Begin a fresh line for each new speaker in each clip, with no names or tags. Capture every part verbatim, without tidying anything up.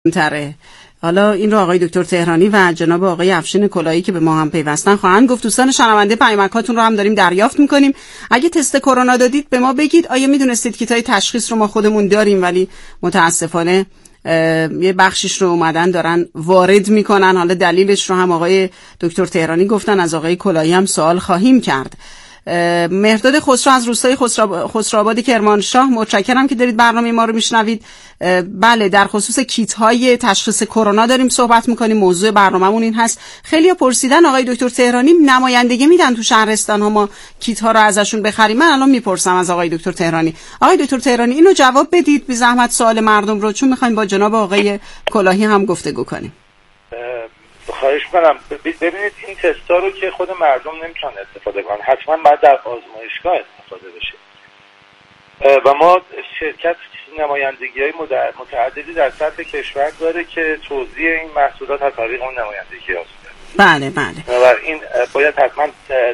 تره. حالا این رو آقای دکتر تهرانی و جناب آقای افشین کلاهی که به ما هم پیوستن خواهند گفت. دوستان شنونده پیامکاتون رو هم داریم دریافت میکنیم. اگه تست کرونا دادید به ما بگید. آیا میدونستید کیتای تشخیص رو ما خودمون داریم ولی متاسفانه یه بخشش رو اومدن دارن وارد میکنن. حالا دلیلش رو هم آقای دکتر تهرانی گفتن، از آقای کلاهی هم سوال خواهیم کرد. مهرداد خسرو از روستای خسروآباد کرمانشاه، متشکرم که دارید برنامه ما رو میشنوید. بله، در خصوص کیت های تشخیص کرونا داریم صحبت میکنیم. موضوع برنامه‌مون این هست. خیلی‌ها پرسیدن آقای دکتر تهرانی نمایندگی میدن تو شهرستان ها ما کیت ها رو ازشون بخریم. من الان میپرسم از آقای دکتر تهرانی. آقای دکتر تهرانی اینو جواب بدید بی زحمت سوال مردم رو، چون میخوایم با جناب آقای کلاهی هم گفتگو کنیم.
خواهش کنم. ببینید این تستا رو که خود مردم نمیتونن استفاده کنن، حتما باید در آزمایشگاه استفاده بشه و ما شرکت نمایندگی های متعددی در سطح کشور داره که توزیع این محصولات از طریق اون نمایندگی هست.
بله بله.
و این باید حتما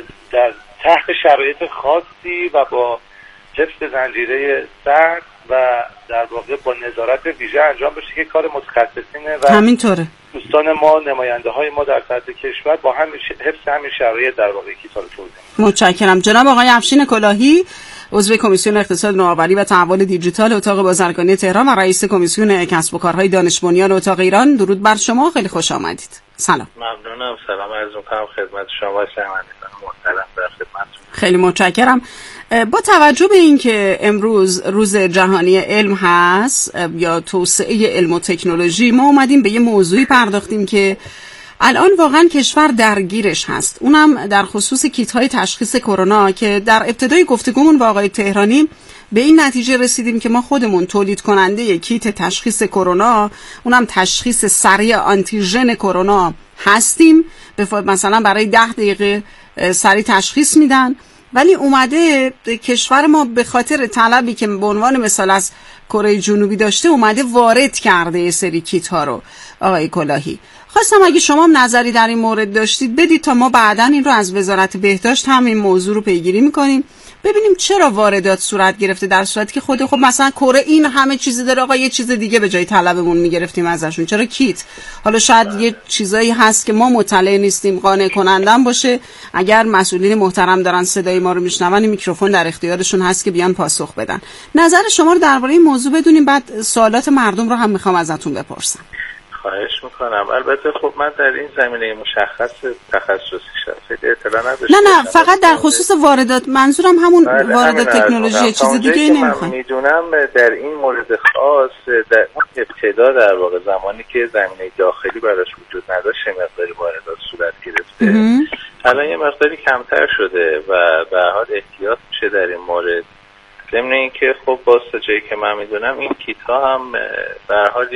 در تحت شرایط خاصی و با حفظ زنجیره سرد و در واقع با نظارت ویژه انجام بشه که کار متخصصینه و
همینطوره.
دوستان ما، نماینده های ما در سطح کشور با هم حفظ همین شرایط در واقع کیتا رو توزیع.
متشکرم. جناب آقای افشین کلاهی، عضو کمیسیون اقتصاد نوآوری و تحول دیجیتال اتاق بازرگانی تهران و رئیس کمیسیون کسب و کارهای دانش بنیان اتاق ایران، درود بر شما. خیلی خوش آمدید. سلام.
ممنونم. سلام عرض می‌کنم خدمت شما و شنوندگان محترم. در خدمتتون.
خیلی متشکرم. با توجه به اینکه امروز روز جهانی علم هست یا توسعه علم و تکنولوژی، ما اومدیم به یه موضوعی پرداختیم که الان واقعا کشور درگیرش هست، اونم در خصوص کیت های تشخیص کرونا که در ابتدای گفتگومون با آقای تهرانی به این نتیجه رسیدیم که ما خودمون تولید کننده کیت تشخیص کرونا، اونم تشخیص سریع آنتیژن کرونا هستیم. مثلا برای ده دقیقه سریع تشخیص میدن، ولی اومده کشور ما به خاطر طلبی که به عنوان مثال از کره جنوبی داشته اومده وارد کرده یه سری کیت ها رو. آقای کلاهی، خواستم اگه شما هم نظری در این مورد داشتید بدید تا ما بعداً این رو از وزارت بهداشت هم این موضوع رو پیگیری میکنیم، ببینیم چرا واردات صورت گرفته در صورتی که خود خب مثلا کره این همه چیزی داره، آقا یه چیز دیگه به جای طلبمون میگرفتیم ازشون، چرا کیت؟ حالا شاید یه چیزایی هست که ما مطلع نیستیم، قانع کنندم باشه. اگر مسئولین محترم دارن صدای ما رو میشنون، میکروفون در اختیارشون هست که بیان پاسخ بدن. نظر شما رو درباره این موضوع بدونیم، بعد سوالات مردم رو هم میخوام ازتون بپرسم.
خواهش میکنم. البته خب من در این زمینه مشخص تخصصی شخصی اطلاع نداشتم.
نه نه فقط در خصوص واردات، منظورم همون بله واردات تکنولوژی، چیز دیگه نمیخوام.
من میدونم در این مورد خاص در ابتدا در واقع زمانی که زمینه داخلی براش وجود نداشت مقداری واردات صورت گرفته، الان یه مقداری کمتر شده و به هر حال احتیاط میشه در این مورد. ضمن اینکه خب باز تا جایی که من میدونم این کیت ها هم به هر حال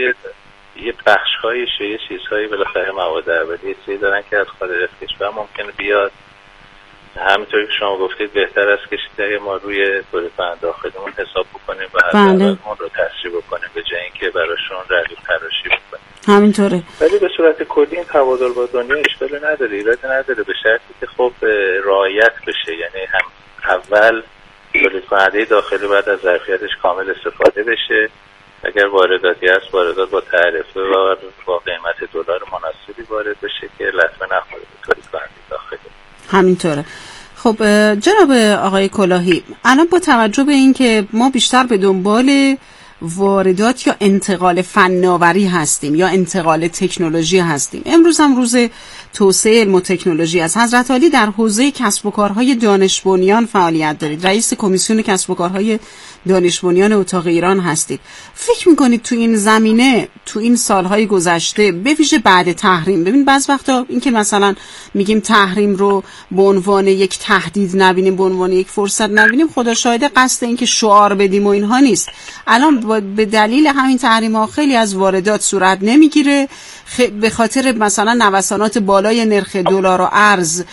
یه بخش‌هایی یه چیزهایی بالاخره مواد اولیه چیزی دارن که از خارج از کشور ممکنه بیاد. همینطوری که شما گفتید بهتر است که چیزی ما روی تولید داخلیمون حساب بکنیم و حداقل اون رو تسریع بکنیم به جای اینکه براشون ردیف تراشی بکنیم.
همینطوره.
ولی به صورت کلی این تبادل با دنیا اشکالی نداره، ایرادی نداره، به شرطی که خب رعایت بشه. یعنی هم اول تولید کننده داخلی بعد از ظرفیتش کامل استفاده بشه. اگر وارداتی هست واردات با تعرفه و با قیمت دلار مناسبی وارد بشه که لطمه نخوره به تولید کننده داخلی.
همینطوره. خب جناب آقای کلاهی، الان با توجه به این که ما بیشتر به دنبال واردات یا انتقال فناوری هستیم یا انتقال تکنولوژی هستیم، امروز هم روز توسعه علم و تکنولوژی است. حضرت عالی در حوزه کسب و کارهای دانش بنیان فعالیت دارید، رئیس کمیسیون کسب و کارهای دانش بنیان اتاق ایران هستید. فکر میکنید تو این زمینه تو این سالهای گذشته به ویژه بعد تحریم، ببین بعض وقتا این که مثلا میگیم تحریم رو به عنوان یک تهدید نبینیم، به عنوان یک فرصت نبینیم، خدا شاهده قصد این که شعار بدیم و اینها نیست. الان به دلیل همین تحریم ها خیلی از واردات صورت نمیگیره، به خاطر مثلا نوسانات بالای نرخ دلار و ارز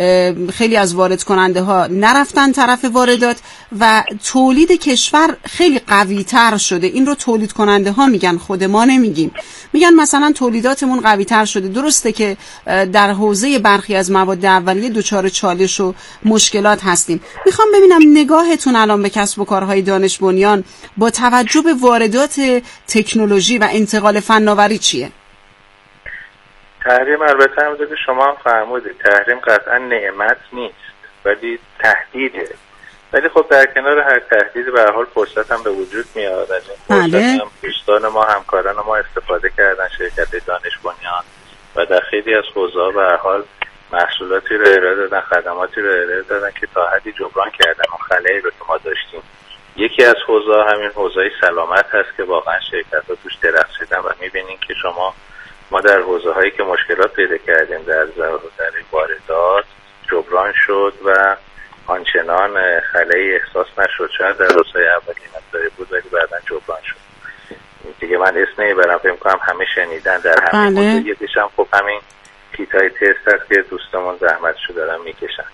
خیلی از وارد کننده ها نرفتن طرف واردات و تولید کشور خیلی قوی تر شده. این رو تولید کننده ها میگن، خود ما نمیگیم. میگیم، میگن مثلا تولیداتمون قوی تر شده. درسته که در حوزه برخی از مواد اولیه دچار چالش و مشکلات هستیم. میخوام ببینم نگاهتون الان به کسب و کارهای دانش بنیان با توجه به واردات تکنولوژی و انتقال فناوری چیه؟
تحریم البته همونطور که شما هم فرمودید، تحریم قطعا نعمت نیست ولی تهدیده. ولی خب در کنار هر تهدید به هر حال فرصت هم به وجود میاد. از این فرصت هم دوستان ما، همکاران ما استفاده کردن، شرکت دانش بنیان، و در خیلی از حوزه‌ها به هر حال محصولاتی رو ارائه دادن، خدماتی رو ارائه دادن که تا حدی جبران کردن اون خلایی رو که ما داشتیم. یکی از حوزه‌ها همین حوزه سلامت هست که واقعا شرکت‌ها توش درخشیدن و می‌بینین که شما ما در حوزه‌هایی که مشکلات پیدا کردیم در در واردات جبران شد و آنچنان خلایی احساس نشد. شاید در روزهای اولی مقداری بود ولی بعداً جبران شد. دیگه من اسم نمیبرم، فکر می‌کنم همه شنیدن. در همین حوزه یکیش هم خب همین کیتای تست هست که دوستمون زحمتشو دارن میکشن.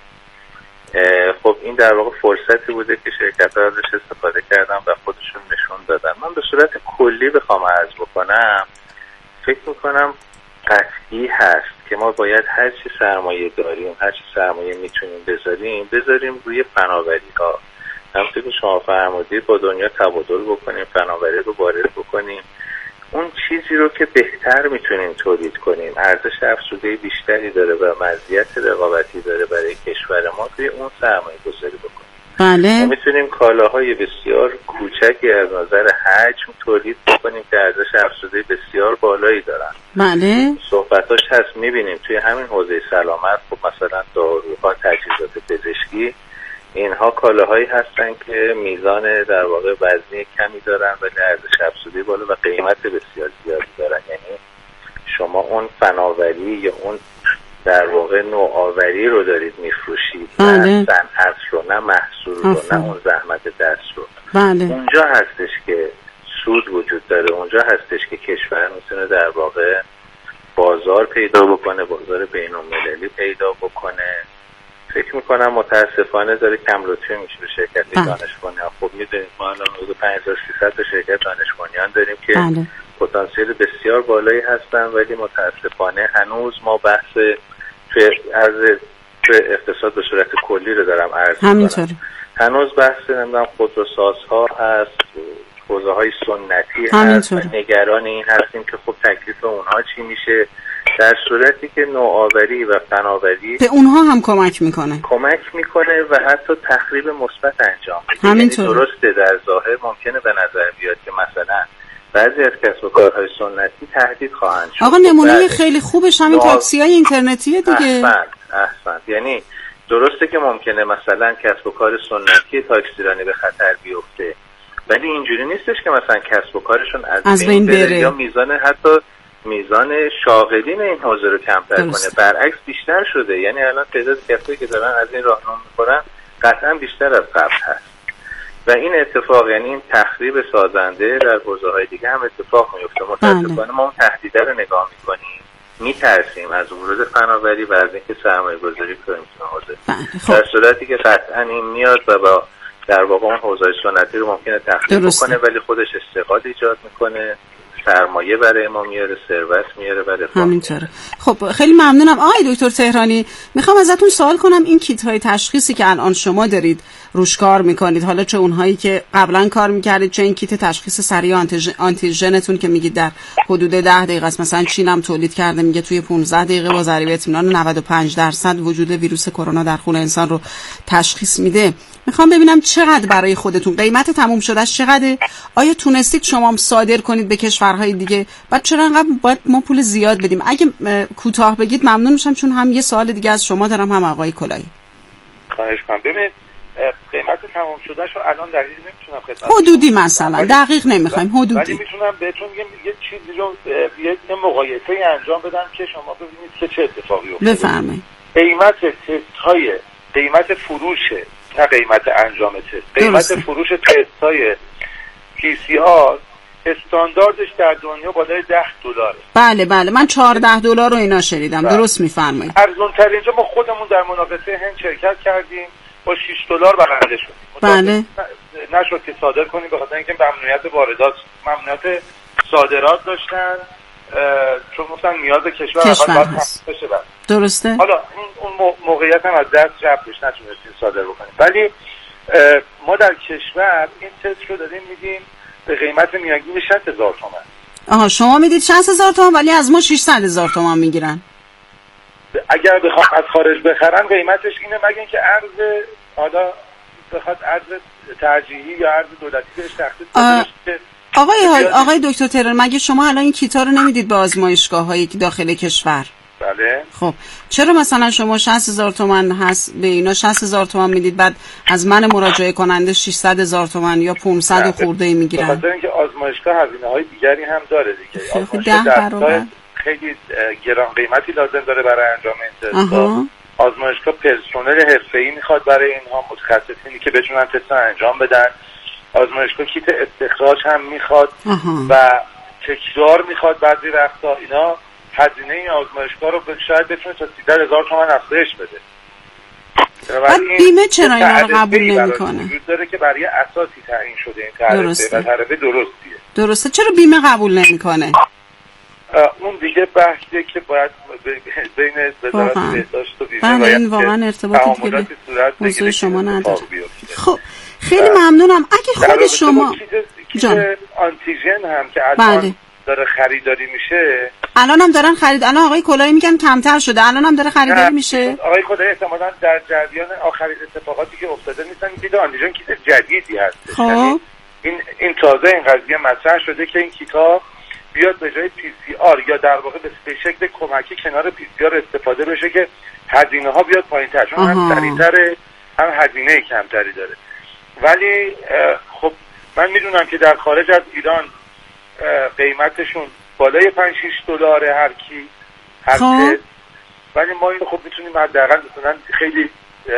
خب این در واقع فرصتی بوده که شرکت‌ها ازش استفاده کردن و خودشون نشون دادن. من به صورت کلی بخوام عرض بکنم، فکر میکنم قطعی هست که ما باید هر چی سرمایه داریم، هر چی سرمایه میتونیم بذاریم بذاریم روی فناوری ها. همونطور که شما فرمودید با دنیا تبادل بکنیم، فناوری رو وارد بکنیم، اون چیزی رو که بهتر میتونیم تولید کنیم، ارزش افزوده بیشتری داره و مزیت رقابتی داره برای کشور ما، توی اون سرمایه گذاری بکنیم.
بله.
ما میتونیم کالاهای بسیار کوچکی از نظر حجم تولید بکنیم که ارزش افزوده بسیار بالایی دارن.
بله.
صحبتاش هست، میبینیم توی همین حوزه سلامت، خب مثلا داروها، تجهیزات پزشکی، اینها کالاهایی هستن که میزان در واقع وزنی کمی دارن ولی ارزش افزوده بالا و قیمت بسیار زیادی دارن. یعنی شما اون فناوری یا اون در واقع نوآوری رو دارید میفروشید، نه صنعت رو، نه محصول رو، نه اون زحمت دست رو.
بله.
اونجا هستش که سود وجود داره، اونجا هستش که کشور میتونه در واقع بازار پیدا بکنه، بازار بین‌المللی پیدا بکنه. فکر میکنم متاسفانه داره کم لطفی میشه به شرکت دانش بنیان. خب میدونید ما الان حدود پنج هزار و سیصد تا شرکت دانش بنیان داریم که
بله.
پتانسیل بسیار بالایی هستن، ولی متاسفانه هنوز ما بحث توی از اقتصاد به صورت کلی رو دارم عرض میکنم، هنوز بحث نمیدونم خودروسازها هست، حوزه های سنتی هست و نگران این هستیم که خب تکلیف اونها چی میشه، در صورتی که نوآوری و فناوری
به اونها هم کمک میکنه
کمک میکنه و حتی تخریب مثبت انجام میده. یعنی درسته در ظاهر ممکنه به نظر بیاد که مثلا بعضی از کسب و کارهای سنتی تهدید خواهند شد.
آقا نمونه خیلی خوبش همین تاکسی‌های اینترنتیه دیگه.
احسن احسن یعنی درسته که ممکنه مثلا کسب و کار سنتی تاکسیرانی به خطر بیفته، ولی اینجوری نیستش که مثلا کسب و کارشون از,
از بین بره.
بره یا میزان حتی میزان شاغلین این حوزه رو کمتر کنه، برعکس بیشتر شده. یعنی الان تعداد کسایی که دارن از این راهنما میخورن قطعا بیشتر از قبل هست و این اتفاق، یعنی این تخریب سازنده در حوزه‌های دیگه هم اتفاق میفته. متأسفانه ما اون تهدیده رو نگاه میکنیم، میترسیم از ورود فناوری و از اینکه سرمایه گذاری کنیم تو حوزه، در صورتی که قطعا این میاد و با در واقع اون حوزه سنتی رو ممکنه تخریب بکنه ولی خودش استقامت ایجاد میکنه، سرمایه برای ما میاره، ثروت میاره برای ما.
همینطوره. خب خیلی ممنونم آقای دکتر تهرانی. میخوام ازتون سوال کنم، این کیت های تشخیصی که الان شما دارید روش کار میکنید، حالا چه اونهایی که قبلا کار میکردید چه این کیت تشخیص سریع آنتیژنتون که میگید در حدود ده دقیقه است، مثلا چین هم تولید کرده میگه توی پانزده دقیقه با ضریب اطمینان نود و پنج درصد وجود ویروس کرونا در خون انسان رو تشخیص میده. میخوام ببینم چقدر برای خودتون قیمت تموم شدهش چقدره؟ آیا تونستید شما هم صادر کنید به کشورهای دیگه؟ بعد چرا انقدر باید ما پول زیاد بدیم؟ اگه کوتاه بگید ممنون میشم، چون هم یه سوال دیگه از شما دارم هم آقای کلایی.
خواهش کنم. ببینید قیمت تموم شدهش رو الان دقیق نمیتونم خدمت
حدودی مثلا دقیق نمیخوایم، حدودی، ولی
میتونم بهتون بگم یه چیزی رو یه مقایسه انجام بدم که شما ببینید که چه اتفاقی افتاده.
بفرمایید.
قیمت تست های قیمت فروش نه قیمت انجام تست، قیمت درسته. فروش تست های پی سی آر استانداردش در دنیا بالای ده دلاره.
بله بله من چهارده دلار رو اینا شنیدم. درست میفرمایید.
ارزون تر اینجا ما خودمون در مناقصه هند شرکت کردیم با شش دلار برنده شد.
بله.
نشد که صادر کنیم به خاطر اینکه ممنوعیت واردات، ممنوعیت صادرات داشتن چون گفتن نیاز کشور
کشور
اول
هست.
باید بشه.
درسته.
حالا اون اون موقعیت هم از دست رفتش، نتونستیم صادر بکنیم، ولی ما در کشور این تست رو داریم میدیم به قیمت میانگین شصت هزار تومان.
آها شما میدید شصت هزار تومان ولی از ما ششصد هزار تومان میگیرن.
اگر بخوام از خارج بخرن قیمتش اینه، مگه اینکه ارز حالا بخواد ارز ترجیحی یا ارز دولتی بهش تخصیص بشه.
آقای آقای دکتر ترر، مگه شما الان این کیتا رو نمیدید به آزمایشگاه‌هایی که داخل کشور؟
بله.
خب چرا مثلا شما شصت هزار تومان هست به اینا شصت هزار تومان میدید، بعد از من مراجعه کننده ششصد هزار تومان یا پانصد خورده میگیرن؟
به خاطر اینکه آزمایشگاه هزینه‌های دیگری هم داره دیگه.
آزمایشگاه برابر
خیلی گران قیمتی لازم داره برای انجام این تست. آزمایشگاه پرسنل حرفه‌ای میخواد برای اینها، متخصصینی که بتونن تست انجام بدن. آزمایشگاه کیت استخراج هم میخواد و تکرار میخواد بعضی وقتا. اینا هزینه این آزمایشگاه رو شاید بتونه تا سیزده هزار تومان افزایش بده.
بعد بیمه چرا اینا رو قبول نمیکنه؟
وجود داره که برای اساسی تعیین شده این تعرفه و تعرفه درستیه.
درسته. چرا بیمه قبول نمیکنه؟
اون دیگه بحثیه که باید بین وزارت بهداشت و بیمه
باید این واقعا ارتباطی که به موضوع شما نداره. خب خیلی ممنونم. اگه خود شما
جان آنتیژن هم که الان داره خریداری میشه،
الان هم دارن خرید الان آقای کلاهی میگن کمتر شده، الان هم داره خریداری میشه.
آقای کلاهی احتمالاً در جریان آخرین اتفاقاتی که افتاده نیستن. کیت آنتیژن کیت جدیدی هست.
خب
این این تازه این قضیه مطرح شده که این کیتا بیاد به جای پی سی آر یا در واقع به شکل کمکی کنار پی سی آر استفاده بشه که هزینه ها بیاد پایین‌تر، چون هم سریع‌تره هم هزینه کمتری داره. ولی خب من میدونم که در خارج از ایران قیمتشون بالای پنج شش دلار هر کی هر تست، ولی ما این خب میتونیم حداقل مثلا خیلی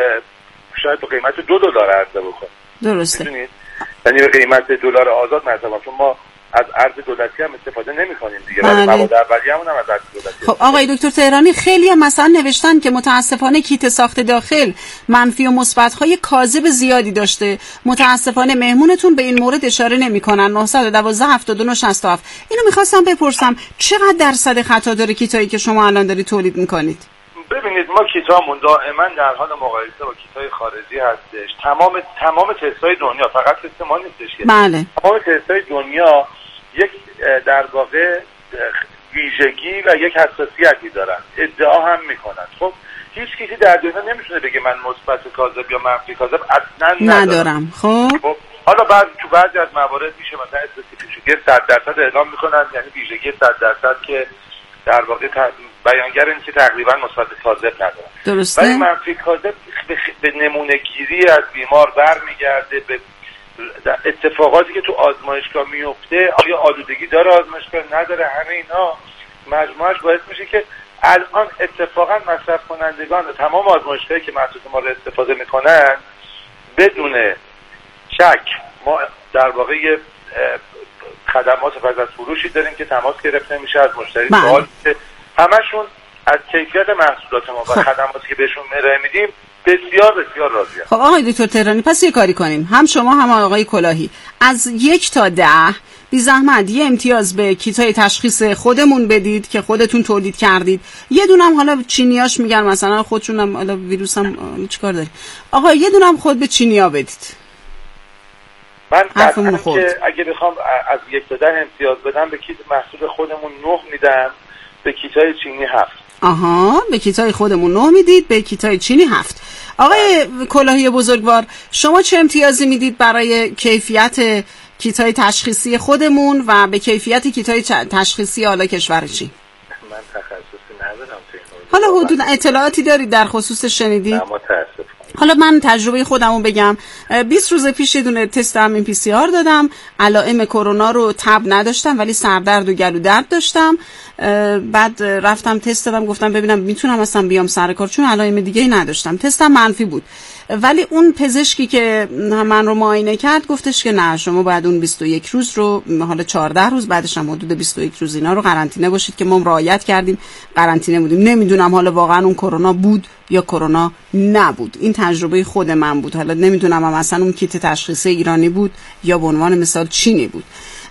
شاید به قیمت دو دلار عرضه بکنیم.
درسته.
میدونید یعنی به قیمت دلار آزاد مثلا، چون ما از ارز دولتی هم استفاده نمی‌کنیم دیگه، ولی مواد اولیه‌مون هم از ارز دولتی.
خب آقای دکتر تهرانی، خیلی هم مثلا نوشتن که متاسفانه کیت ساخت داخل منفی و مثبت‌های کاذب زیادی داشته. متاسفانه مهمونتون به این مورد اشاره نمی‌کنن. نه یک دو هفتاد و نه شصت و هفت. اینو می‌خواستم بپرسم چقدر درصد خطا داره کیتایی که شما الان دارید تولید می‌کنید؟
ببینید ما کیتامون دائما در حال مقایسه با کیتای خارجی هستش. تمام تمام تست‌های دنیا، فقط تست ما نیستش که.
بله.
تمام تست‌های دنیا یک در واقع ویژگی و یک حساسیتی دارن، ادعا هم میکنن. خب هیچ کسی در دنیا نمیتونه بگه من مثبت کاذب یا منفی کاذب اصلا
ندارم. خب
خب حالا بعد تو بعضی از موارد میشه مثلا اسپسیفیک صد درصد اعلام میکنن، یعنی ویژگی صد درصد که در واقع بیانگر این که تقریبا مثبت کاذب ندارن.
درسته.
ولی منفی کاذب به نمونه گیری از بیمار برمیگرده، به اتفاقاتی که تو آزمایشگاه میفته، آیا آلودگی داره آزمایشگاه نداره، همه اینا مجموعش باعث میشه که الان اتفاقا مصرف کنندگان تمام آزمایشگاهی که محصول ما رو استفاده میکنن بدون شک ما در واقع خدمات پس از فروشی داریم که تماس گرفته میشه از مشتری، سوال میشه، همشون از کیفیت محصولات ما و خدماتی که بهشون ارائه میدیم بسیار بسیار راضیه.
خب آقای دکتر تهرانی، پس یه کاری کنیم، هم شما هم آقای کلاهی از یک تا ده بی زحمت یه امتیاز به کیتای تشخیص خودمون بدید که خودتون تولید کردید. یه دونم حالا چینیاش میگن مثلا خودشونم حالا ویروس هم چیکار داره. آقا یه دونم خود به چینیا بدید.
من قطعا که اگه بخوام از یک تا ده امتیاز بدم به کیت محصول خودمون نه میدم، به کیتای چینی هفت.
آها، به کیتای خودمون نه میدید، به کیتای چینی هفت. آقای کلاهی بزرگوار، شما چه امتیازی میدید برای کیفیت کیتای تشخیصی خودمون و به کیفیت کیتای تشخیصی حالا کشور چین؟
من تخصصی ندارم.
حالا حدود اطلاعاتی دارید در خصوص شنیدید؟
نه متاسفم.
حالا من تجربه خودمو بگم. بیست روز پیش یه دونه تست همین پی سی آر دادم، علائم کرونا رو تب نداشتم ولی سردرد و گلو درد داشتم. بعد رفتم تست دادم، گفتم ببینم میتونم اصلا بیام سر کار، چون علائم دیگه ای نداشتم. تستم منفی بود، ولی اون پزشکی که من رو معاینه کرد گفتش که نه، شما باید اون بیست و یک روز رو، حالا چهارده روز بعدش هم حدود بیست و یک روز اینا رو قرنطینه باشید، که ما رعایت کردیم، قرنطینه بودیم. نمیدونم حالا واقعا اون کرونا بود یا کرونا نبود. این تجربه خود من بود. حالا نمیدونم هم اصلا اون کیت تشخیصی ایرانی بود یا به عنوان مثال چینی بود.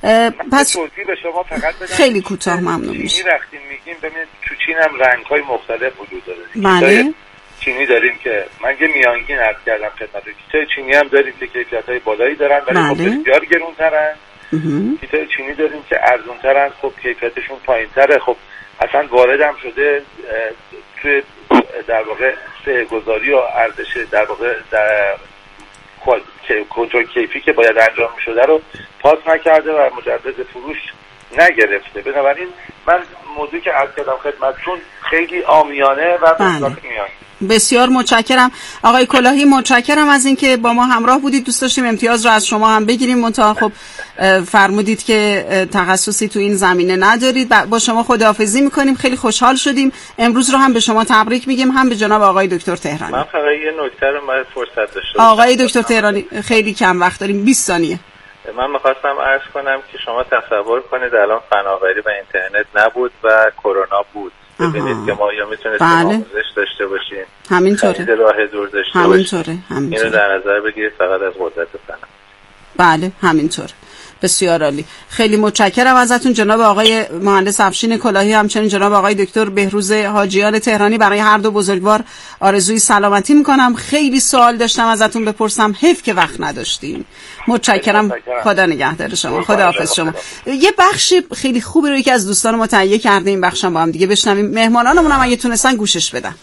پس
توضیح به شما فقط بدم
خیلی کوتاه ممنون میشه.
چینی وقتی میگیم ببینید تو چین هم رنگ‌های مختلف وجود داره.
بله.
چینی داریم که من یه میانگین عرض کردم خدمت کیتای چینی هم داریم که کیفیت‌های بالایی دارن ولی
بله.
خب بسیار گرون‌ترن. کیتای چینی داریم که ارزان‌ترن، خب کیفیتشون پایین‌تره. خب اصلا واردم شده توی در واقع سه‌گذاری و ارزش در واقع در کنترل کیفی که باید انجام می‌شده رو پاس نکرده و مجوز فروش نگرفته. بنابراین من موضوعی که عرض کردم خدمتتون خیلی عامیانه و
بله.
میانگین.
بسیار متشکرم آقای کلاهی، متشکرم از اینکه با ما همراه بودید. دوست داشتیم امتیاز رو از شما هم بگیریم، منتها خب فرمودید که تخصصی تو این زمینه ندارید. با شما خداحافظی میکنیم، خیلی خوشحال شدیم. امروز رو هم به شما تبریک میگیم، هم به جناب آقای دکتر تهرانی.
من فقط یه نکته رو من فرصت داشتم.
آقای دکتر تهرانی خیلی کم وقت داریم، بیست ثانیه.
من میخواستم عرض کنم که شما تصور کنید الان فناوری و اینترنت نبود و کرونا بود. ببینید که ما یا میتونستیم
بله.
آموزش داشته باشیم،
همینطوره،
راه دور داشته
همینطوره،
باشیم. اینو در نظر بگیرید فقط از قدرت فناوری.
بله همینطوره. بسیار عالی، خیلی متشکرم ازتون جناب آقای مهندس افشین کلاهی، همچنین جناب آقای دکتر بهروز حاجیان تهرانی. برای هر دو بزرگوار آرزوی سلامتی میکنم. خیلی سوال داشتم ازتون بپرسم، حیف که وقت نداشتیم. متشکرم، خدا نگهدار شما، خدا حافظ شما. یه بخش خیلی خوبی رو یکی از دوستان ما تهیه کرده، این بخشم با هم دیگه بشنویم، مهمانانمون هم اگه تونستن گوشش بدن.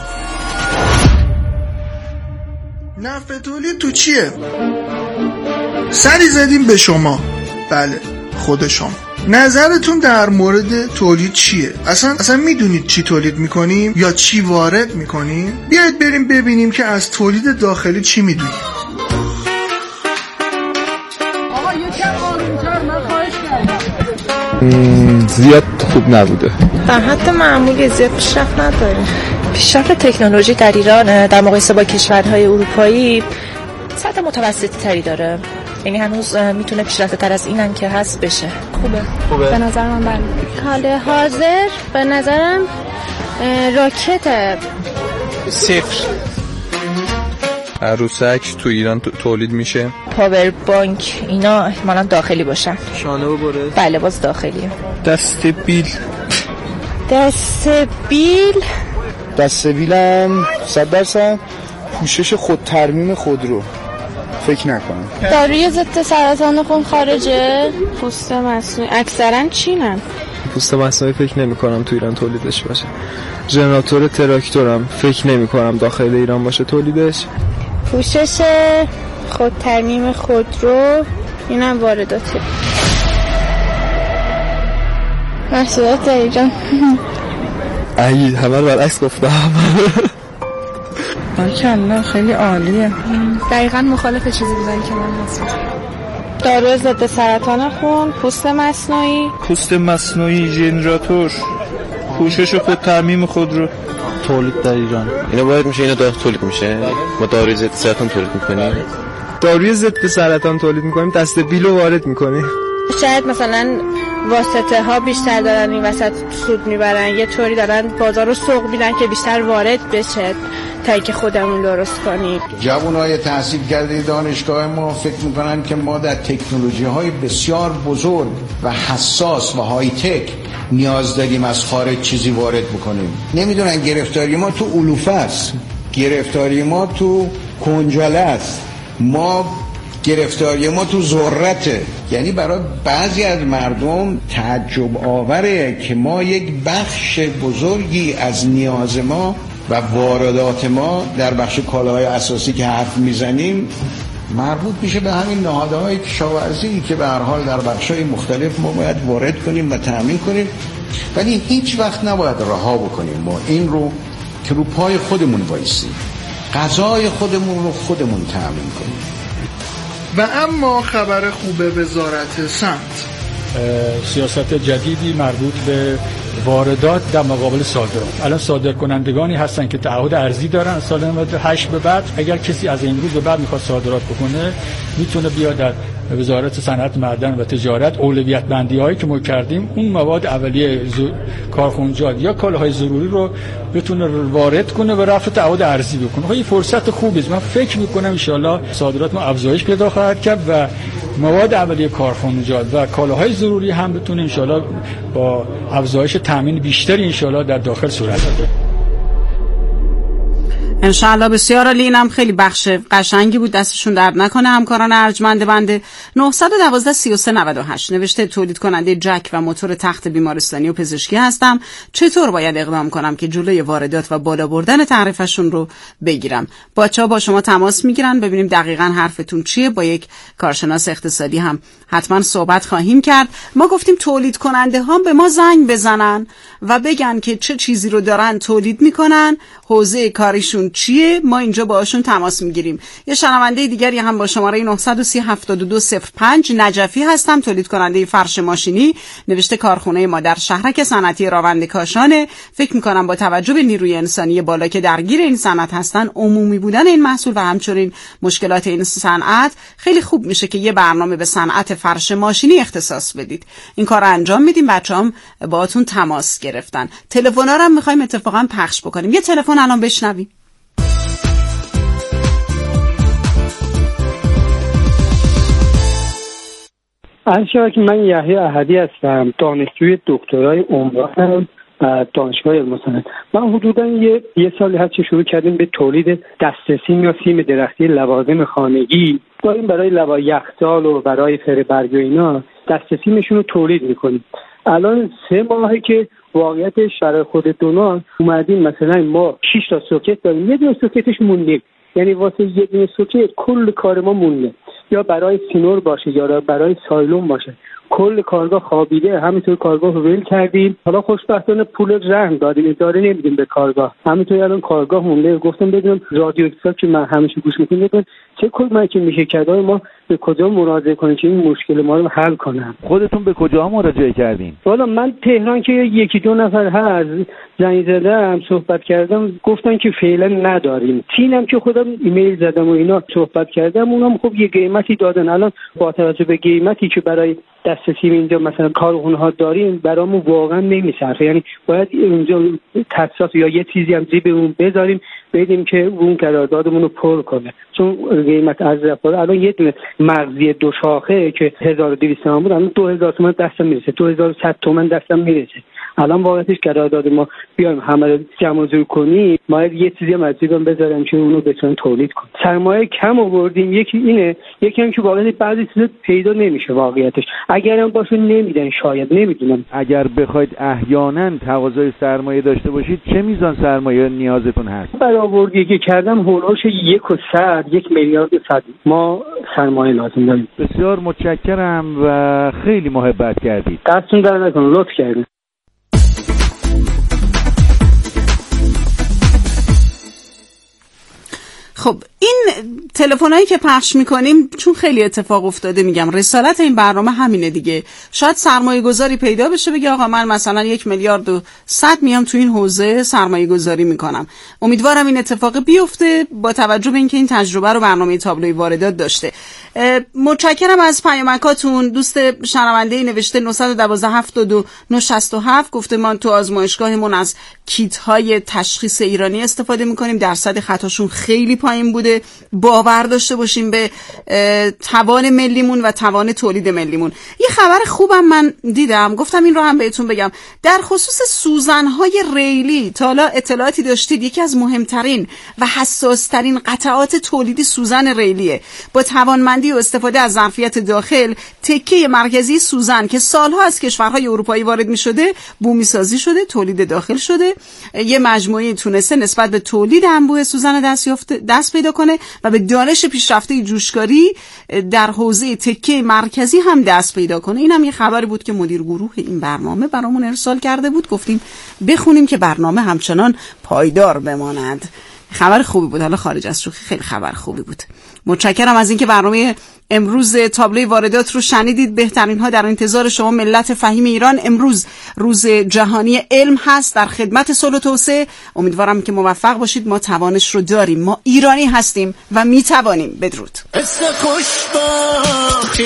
نفع تولید تو چیه؟ سری زدیم به شما. بله خود شما. نظرتون در مورد تولید چیه؟ اصلا اصلا میدونید چی تولید میکنیم یا چی وارد میکنیم؟ بیاید بریم ببینیم که از تولید داخلی چی میدونید.
آقا یکم آرومتر، من خواهش کردم.
زیاد خوب نبوده.
در حد معمولی زیاد پیشرفت نداریم. پیشرفت تکنولوژی در ایران در مقایسه با کشورهای اروپایی سطح متوسطی تری داره. یعنی هنوز میتونه پیشرفته تر از اینم که هست بشه. خوبه.
خوبه. به نظر من بله. حال حاضر به نظرم راکت
صفر. عروسک تو ایران تولید میشه.
پاور بانک اینا احتمالاً داخلی باشن.
شانه و بره.
بله باز داخلیه.
دست بیل.
دست بیل.
دست بیلم صد درصد پوشش خود ترمیم خودرو. فکر نکنم.
داروی ضد سرطان خون خارجه. پوست مصنوعی اکثرا چینن.
پوست مصنوعی فکر نمی کنم تو ایران تولیدش باشه. ژنراتور تراکتورم فکر نمی کنم داخل ایران باشه تولیدش.
پوشش خود ترمیم خودرو اینم وارداته. محصولات در ایران.
ای همه رو برعکس گفتم.
ماشاءالله خیلی عالیه.
دقیقاً مخالف چیزی بودن که من هستم. دارو ضد سرطان خون، پوست مصنوعی.
پوست مصنوعی، ژنراتور، پوشش خود ترمیم خودرو.
تولید در ایران. اینا باید میشه اینا داخل تولید میشه. ما داروی ضد سرطان تولید میکنیم. داروی ضد سرطان تولید میکنیم، دست بیلو وارد میکنیم.
شاید مثلا واسطه ها بیشتر دارن این وسط سود میبرن، یه طوری دارن بازار رو سوق میدن که بیشتر وارد بشه تا اینکه خودمون درست کنیم.
جوانای تحصیل کرده دانشگاه ما فکر میکنن که ما در تکنولوژی های بسیار بزرگ و حساس و های تک نیاز داریم از خارج چیزی وارد بکنیم. نمیدونن گرفتاری ما تو علوفه است، گرفتاری ما تو کنجاله است، ما گرفتاری ما تو ذرته. یعنی برای بعضی از مردم تعجب آوره که ما یک بخش بزرگی از نیاز ما و واردات ما در بخش کالاهای اساسی که حرف میزنیم مربوط میشه به همین نهادهای کشاورزی که به هر حال در بخش‌های مختلف ما باید وارد کنیم و تأمین کنیم، ولی هیچ وقت نباید رها بکنیم ما این رو که رو پای خودمون وایسیم، غذای خودمون رو خودمون تأمین کنیم.
و اما خبر خوبه وزارت سمت،
سیاست جدیدی مربوط به واردات در مقابل صادرات. الان صادرکنندگانی هستن که تعهد ارزی دارن سال نود و هشت به بعد. اگر کسی از امروز به بعد میخواد صادرات بکنه میتونه بیاد در وزارت صنعت معدن و تجارت اولویت بندی هایی که ما کردیم اون مواد اولیه کارخانجات یا کالاهای ضروری رو بتونه وارد کنه و رفع تعهد ارزی بکنه. این فرصت خوبی است. من فکر میکنم ان شاء الله صادرات ما افزایش پیدا خواهد کرد و مواد اولیه کارخانجات و کالاهای ضروری هم بتونه انشالله با افزایش تامین بیشتری انشالله در داخل صورت بگیره.
انشاءالله. بسیار عالی. اینم خیلی بخش قشنگی بود، دستشون درد نکنه همکاران ارجمند بنده. نه یک دو سه سه نه هشت نوشته تولید کننده جک و موتور تخت بیمارستانی و پزشکی هستم. چطور باید اقدام کنم که جلوی واردات و بالا بردن تعرفه‌شون رو بگیرم؟ بچه‌ها با شما تماس میگیرن ببینیم دقیقاً حرفتون چیه. با یک کارشناس اقتصادی هم حتما صحبت خواهیم کرد. ما گفتیم تولید کننده ها به ما زنگ بزنن و بگن که چه چیزی رو دارن تولید میکنن، حوزه کاریشون چیه، ما اینجا باهاشون تماس میگیریم. یه شنونده دیگری هم با شماره نه سه صفر هفت دو صفر پنج نجفی هستم، تولید کننده فرش ماشینی، نوشته کارخونه ما در شهرک صنعتی راوند کاشانه. فکر میکنم با توجه به نیروی انسانی بالا که درگیر این صنعت هستن، عمومی بودن این محصول و همچنین مشکلات این صنعت، خیلی خوب میشه که یه برنامه به صنعت فرش ماشینی اختصاص بدید. این کار رو انجام میدیم. بچه‌ام باهاتون تماس گرفتن. تلفن‌ها رو هم می‌خوایم اتفاقا پخش بکنیم. یه تلفن الان بشنویم.
عرض که من یحیی احدی هستم، دانشجوی دکترای عمران دانشگاه علم صنعت. من حدوداً یه یه سالی هست که شروع کردیم به تولید دستسیم یا سیم درختی لوازم خانگی. داریم برای لوا یخچال و برای فر برگ و اینا دستسیمشون رو تولید میکنیم. الان سه ماهه که واقعیتش برای خود دونا اومدیم، مثلا ما شش تا سوکت داریم، یه دونه سوکتش مونده، یعنی واسه یه دونه سوکت کل کار ما مونده، یا برای سینور باشه یا برای سایلون باشه، کل کارگاه خوابیده. همینطور کارگاه رو ویل کردیم. حالا خوشبختانه پول رهن دادیم، اداره نمیدیم به کارگاه. همینطور الان کارگاه مونده. گفتم بدونم رادیو اکسا که من همیشه گوش میکنم، بدونم چه کمکی میشه کرد، ما به کجا مراجعه کنیم که این مشکل ما رو حل کنم.
خودتون به کجا مراجعه کردین؟
والا من تهران که یکی دو نفر هست زنگ زدم، صحبت کردم، گفتن که فعلا نداریم. تینم که خودم ایمیل زدم و اینا صحبت کردم، اونم خب یه قیمتی دادن. الان با توجه به قیمتی که برای دسترسی اینجا مثلا کارخونه ها داریم، برامون واقعا نمیصرفه. یعنی باید اینجا تاسیس یا یه چیزی هم جیبمون بذاریم بدیم که اون قراردادمون رو پر کنه، چون قیمت از رفاه الان یه دونه مغزی دو شاخه که هزار و دویست تومان بود، الان دو هزار تومان دستم میرسه، دو هزار و صد تومان دستم میرسه. الان واقعیتش قرارداد ما بیایم همه رو جمع جور کنیم، ما یه چیزی هم از جیبم بذارم که اونو بتونن تولید کنیم. سرمایه کم آوردیم، یکی اینه، یکی هم که واقعا بعضی چیزا پیدا نمیشه واقعیتش. اگرم باشه نمیدن، شاید نمیدونم.
اگر بخواید احیانا تقاضای سرمایه داشته باشید، چه میزان سرمایه نیازتون هست؟
برآوردی که کردم هولوش یک و صد یک میلیارد صد ما سرمایه لازم داریم.
بسیار متشکرم و خیلی محبت کردید.
دستتون در نکنه، لطف کردید.
خب این تلفنایی که پخش میکنیم چون خیلی اتفاق افتاده، میگم رسالت این برنامه همینه دیگه. شاید سرمایه گذاری پیدا بشه بگه آقا من مثلا یک میلیارد و صد میام تو این حوزه سرمایه گذاری میکنم. امیدوارم این اتفاق بیفته با توجه به اینکه این تجربه رو برنامه تابلوی واردات داشته. متشکرم از پیامکاتون. دوست شنونده نوشته نه یک دو هفت دو نه شش هفت گفته ما تو آزمایشگاهمون از کیت های تشخیص ایرانی استفاده میکنیم، درصد خطاشون خیلی پایین بوده. باور داشته باشیم به توان ملیمون و توان تولید ملیمون. یه خبر خوبم من دیدم، گفتم این رو هم بهتون بگم. در خصوص سوزن‌های ریلی تا حالا اطلاعاتی داشتید؟ یکی از مهمترین و حساس‌ترین قطعات تولیدی سوزن ریلیه. با توانمندی و استفاده از ظرفیت داخل، تکه مرکزی سوزن که سالها از کشورهای اروپایی وارد می‌شده، بومی سازی شده، تولید داخل شده. یه مجموعه تونسته نسبت به تولید انبوه سوزن دستیافت دست پیدا کنه و به دانش پیشرفته جوشکاری در حوزه تکه مرکزی هم دست پیدا کنه. اینم یه خبری بود که مدیر گروه این برنامه برامون ارسال کرده بود، گفتیم بخونیم که برنامه همچنان پایدار بماند. خبر خوبی بود، حالا خارج از شوخی خیلی خبر خوبی بود. متشکرم از اینکه برنامه امروز تابلوی واردات رو شنیدید. بهترین ها در انتظار شما ملت فهیم ایران. امروز روز جهانی علم هست، در خدمت صلح و توسعه. امیدوارم که موفق باشید. ما توانش رو داریم، ما ایرانی هستیم و میتوانیم. بدرود.
قصه خوشبختی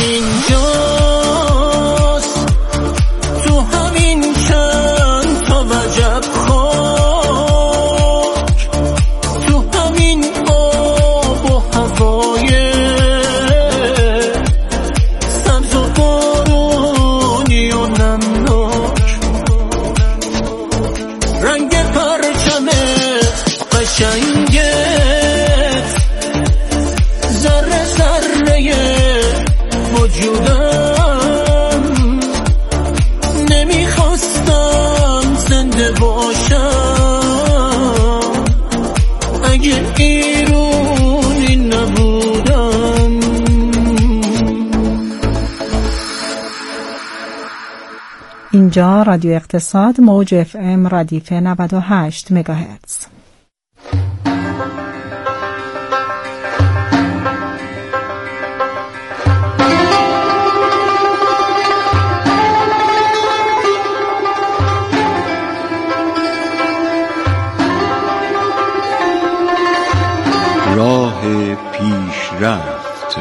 همینجاست، تو همین چند تا وجب خاک، تو همین آب و هوای قشنگت ذره ذره وجودم نمیخواستم زنده باشم اگه ایرونی نبودم.
اینجا رادیو اقتصاد موج اف ام ردیف نود و هشت مگاهرتز.
راه پیشرفت.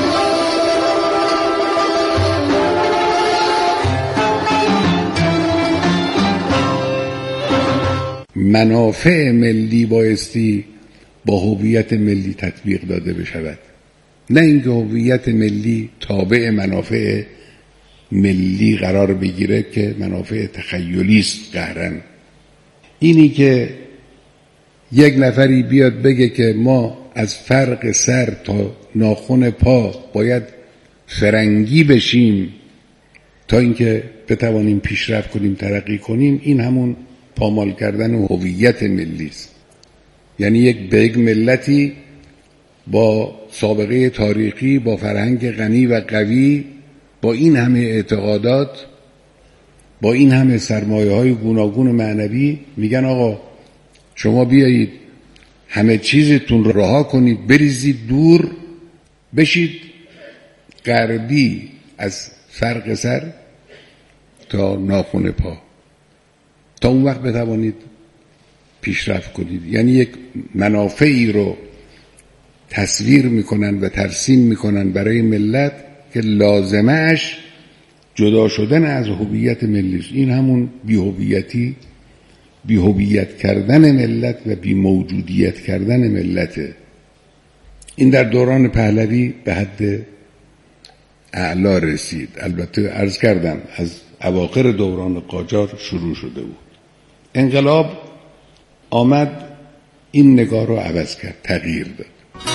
منافع ملی بایستی با هویت ملی تطبیق داده بشود، نه اینکه هویت ملی تابع منافع ملی قرار بگیره که منافع تخیلی است قهرن. اینی که یک نفری بیاد بگه که ما از فرق سر تا ناخن پا باید فرنگی بشیم تا اینکه بتوانیم پیشرفت کنیم، ترقی کنیم، این همون پامال کردن هویت ملی است. یعنی یک به یک ملتی با سابقه تاریخی، با فرهنگ غنی و قوی، با این همه اعتقادات، با این همه سرمایه‌های گوناگون معنوی میگن آقا شما بیایید همه چیزتون رو رها کنید، بریزید دور، بشید غربی از فرق سر تا ناخن پا، تا اون وقت بتوانید پیشرفت کنید. یعنی یک منافعی رو تصویر میکنن و ترسیم میکنن برای ملت که لازمش جدا شدن از هویت ملی است. این همون بی‌هویتی، بی‌هویت کردن ملت و بی موجودیت کردن ملته. این در دوران پهلوی به حد اعلا رسید. البته عرض کردم از اواخر دوران قاجار شروع شده بود. انقلاب آمد این نگاه رو عوض کرد، تغییر داد.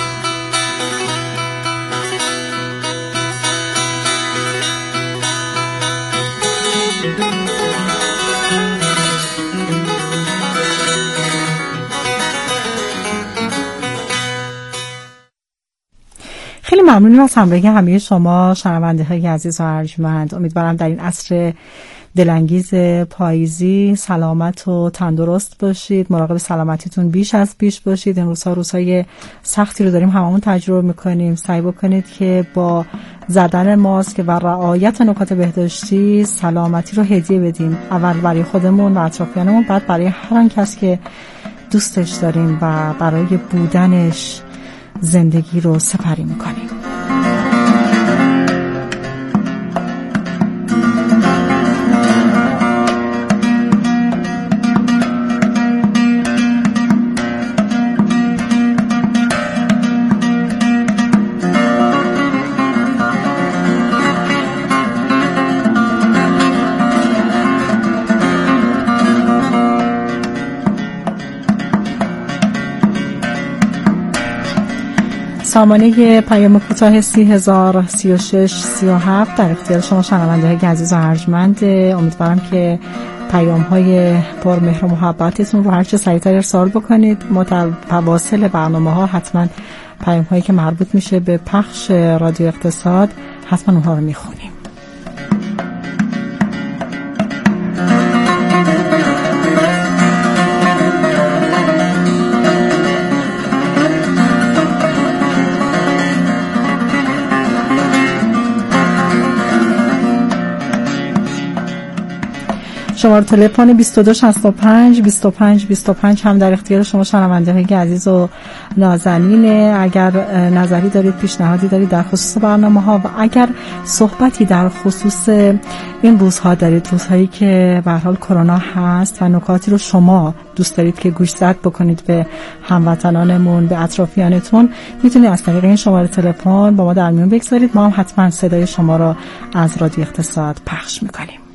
خیلی ممنونیم از همراهی همه شما شنونده های عزیز و ارجمند. امیدوارم در این عصر دلانگیز پاییزی سلامت و تندرست باشید، مراقب سلامتیتون بیش از پیش باشید. این روزها روزهای سختی رو داریم هممون تجربه میکنیم. سعی بکنید که با زدن ماسک و رعایت نکات بهداشتی سلامتی رو هدیه بدیم، اول برای خودمون و اطرافیانمون، بعد برای هر آن کس که دوستش داریم و برای بودنش زندگی رو سپری میکنیم. سامانه پیام کوتاه سی هزار سی و شش سی و هفت در اختیار شما شنونده های عزیز و ارجمند. امیدوارم که پیام های پر مهر و محبتتون رو هرچه سریعتر ارسال بکنید. متواصل برنامه ها حتما پیام هایی که مربوط میشه به پخش رادیو اقتصاد حتما اونها رو میخونیم. شماره تلفن بیست و دو شصت و پنج بیست و پنج بیست و پنج هم در اختیار شما شنونده های عزیز و نازنینه. اگر نظری دارید، پیشنهادی دارید در خصوص برنامه ها و اگر صحبتی در خصوص این روزها دارید، روزهایی که به هر حال کرونا هست و نکاتی رو شما دوست دارید که گوشزد بکنید به هموطنانمون، به اطرافیانتون، میتونید از طریق این شماره تلفن با ما در میون بگذارید. ما هم حتما صدای شما را از رادیو اقتصاد پخش میکنیم.